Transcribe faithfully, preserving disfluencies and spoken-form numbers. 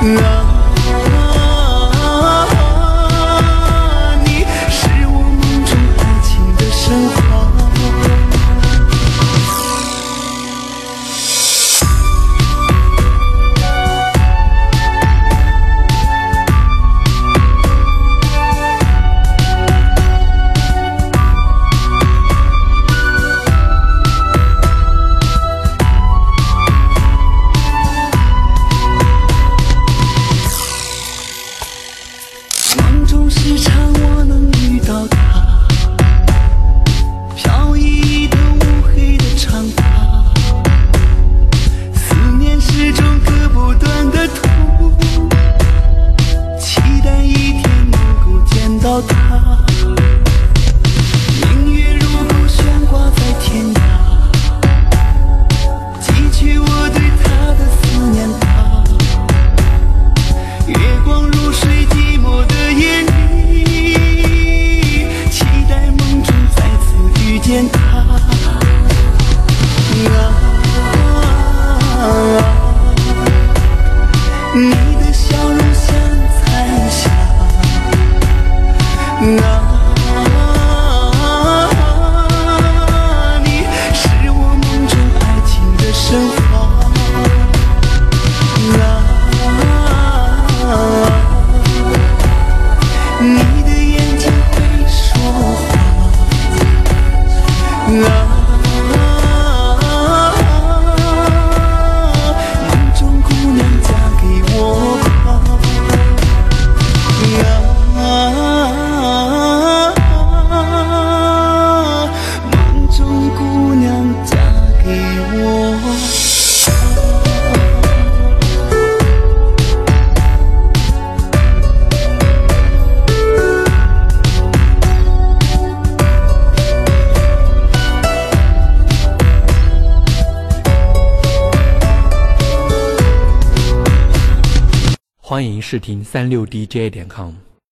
你是我梦中爱情的神话。梦中时常我能遇到她，飘逸的乌黑的长发，思念是种割不断的痛，期待一天能够见到她。明月如钩悬挂在天涯，寄去我对她的思念吧。月光如水，寂寞的夜里，期待梦中再次遇见他。啊，你的笑容像彩霞。啊，你是我梦中爱情的神话。你的眼睛会说话。梦中姑娘嫁给我吧。梦中姑娘嫁给我。 欢迎试听三六 D J 点 com。